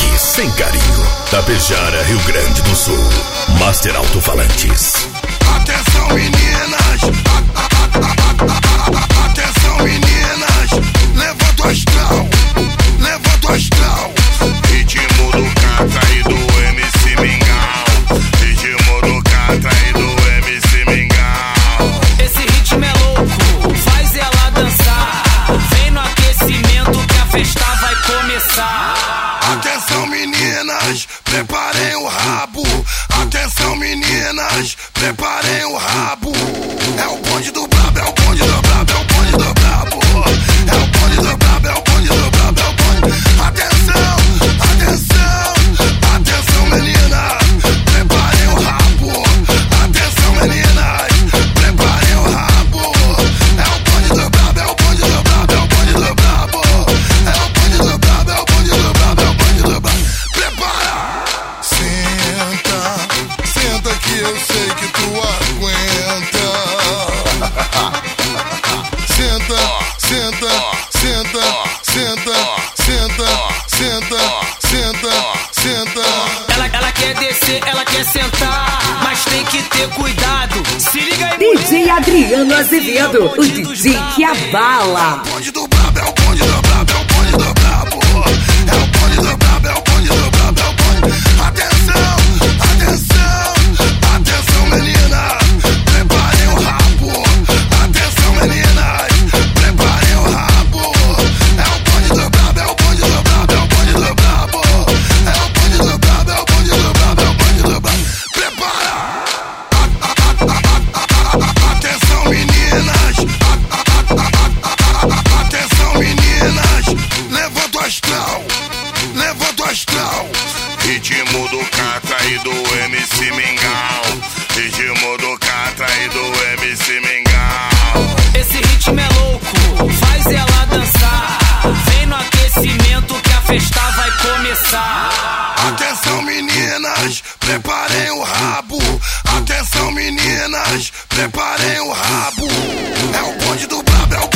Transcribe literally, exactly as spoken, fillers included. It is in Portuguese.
toque sem carinho. Tapejara, Rio Grande do Sul. Master Alto-Falantes. Atenção meninas, atenção meninas, levanta o astral, levanta o astral. Ritmo do Catra e do M C Mingau, ritmo do Catra e do M C Mingau. Esse ritmo é louco, faz ela dançar. Vem no aquecimento que a festa vai começar. Atenção meninas, preparem o rabo. Atenção meninas, preparem o rabo. É o bonde do brabo, é o bonde do brabo, é o bonde do brabo. É o bonde do brabo, é o bonde do brabo, é o bonde. Atenção, atenção, atenção meninas, preparem o rabo. Atenção meninas, preparem o rabo. É o bonde do brabo, é o bonde do brabo, é o bonde do brabo. É o bonde do brabo, é o bonde do brabo, é o bonde do brabo. Prepara! Senta, senta que eu sei que tu aguenta. Senta, senta, senta, senta, senta, senta, senta, senta. Ela, ela quer descer, ela quer sentar, mas tem que ter cuidado. Se liga aí, D J Adriano Azevedo, o D J que abala. É o bonde do brabo, é o bonde do brabo, é o bonde do brabo. É o bonde do brabo, é o bonde do brabo, é o bonde. Atenção, atenção, atenção meninas, preparem o rabo. Atenção meninas, preparem o rabo. É o bonde do brabo, é o bonde do brabo, é o bonde do brabo. É o bonde do brabo, é o bonde do brabo, é o bonde do brabo. Prepara! Atenção meninas, atenção meninas, levanta o astral, levanta o astral. Ritmo do Catra e do M C Mingau, ritmo do Catra e do M C Mingau. esse ritmo é louco, faz ela dançar. Vem no aquecimento que a festa vai começar. Atenção meninas, preparem o rabo. Atenção meninas, preparem o rabo. É o bonde do brabo, é o